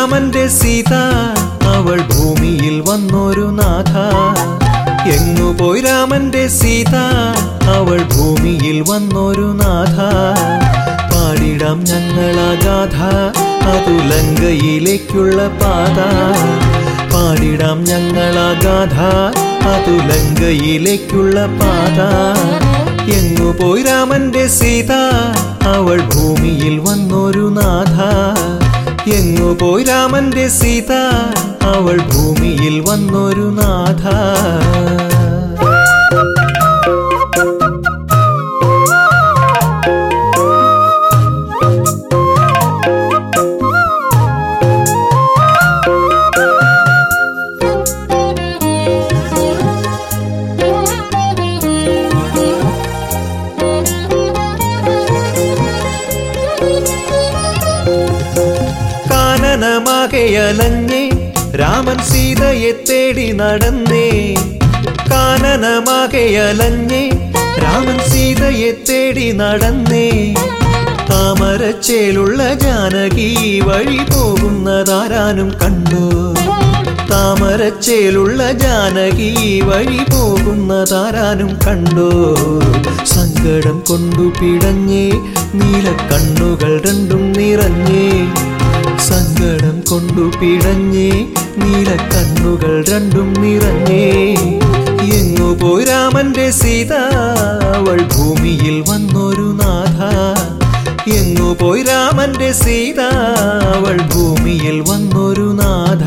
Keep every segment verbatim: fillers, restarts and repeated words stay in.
രാമന്റെ സീത അവൾ ഭൂമിയിൽ വന്നൊരു നാഥ എങ്ങു പോയി രാമന്റെ സീത അവൾ ഭൂമിയിൽ വന്നൊരു നാഥ പാടിടാം ഞങ്ങളാഗാഥ അതു ലങ്കയിലേക്കുള്ള പാത പാടിടാം ഞങ്ങളാഗാഥ അതു ലങ്കയിലേക്കുള്ള പാത എങ്ങു പോയി രാമന്റെ സീത അവൾ ഭൂമിയിൽ വന്നൊരു നാഥ എങ്ങു പോയി രാമന്റെ സീത അവൾ ഭൂമിയിൽ വന്നൊരു നാഥ കാനനമാകെയലഞ്ഞേ രാമൻ സീതയെ തേടി നടന്നേ കാനനമാകെയലഞ്ഞേ രാമൻ സീതയെ തേടി നടന്നേ താമരച്ചേലുള്ള ജാനകി വഴി പോകുന്നതാരാനും കണ്ടു താമരച്ചേലുള്ള ജാനകി വഴി പോകുന്നതാരാനും കണ്ടോ സങ്കടം കൊണ്ടു പിടഞ്ഞേ നീലക്കണ്ണുകൾ രണ്ടും നിറഞ്ഞേ സങ്കടം കൊണ്ടു പിടഞ്ഞേ നീലക്കണ്ണുകൾ രണ്ടും നിറഞ്ഞേ എങ്ങു പോയി രാമന്റെ സീത അവൾ ഭൂമിയിൽ വന്നൊരു നാഥ എങ്ങു പോയി രാമന്റെ സീത അവൾ ഭൂമിയിൽ വന്നൊരു നാഥ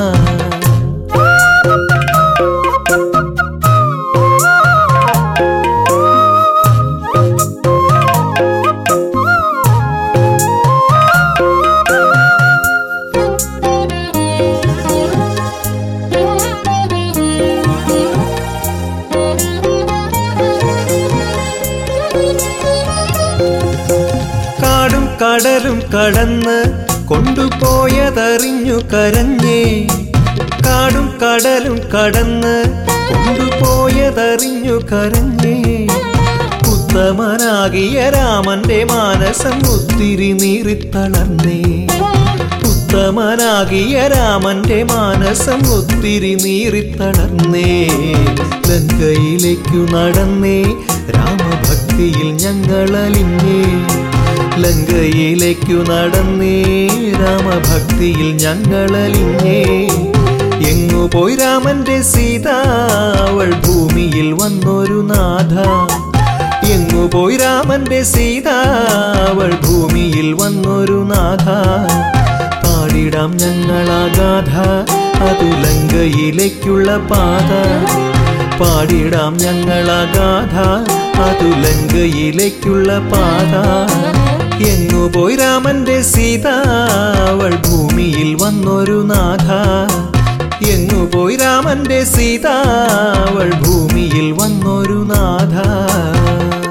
കടലും കടന്ന് കൊണ്ടുപോയതറിഞ്ഞു കരഞ്ഞേ കാടും കടലും കടന്ന് കൊണ്ടുപോയതറിഞ്ഞു കരഞ്ഞേ ഉത്തമനാകിയ രാമന്റെ മാനസം ഒത്തിരി നീറിത്തളർന്നേ ഉത്തമനാകിയ രാമന്റെ മാനസം ഒത്തിരി നീറിത്തളർന്നേ ലങ്കയിലേക്കു നടന്നേ രാമഭക്തിയിൽ ഞങ്ങളലിഞ്ഞേ ലങ്കയിലേക്കു നടന്നേ രാമഭക്തിയിൽ ഞങ്ങളലിഞ്ഞേ എങ്ങു പോയി രാമന്റെ സീത അവൾ ഭൂമിയിൽ വന്നൊരു നാഥ എങ്ങു പോയി രാമന്റെ സീത അവൾ ഭൂമിയിൽ വന്നൊരു നാഥ പാടിടാം ഞങ്ങളാഗാഥ അതു ലങ്കയിലേക്കുള്ള പാത പാടിടാം ഞങ്ങളാഗാഥ അതു ലങ്കയിലേക്കുള്ള പാത എങ്ങു പോയി രാമന്റെ സീത അവൾ ഭൂമിയിൽ വന്നൊരു നാഥ എങ്ങു പോയി രാമന്റെ സീത അവൾ ഭൂമിയിൽ വന്നൊരു നാഥ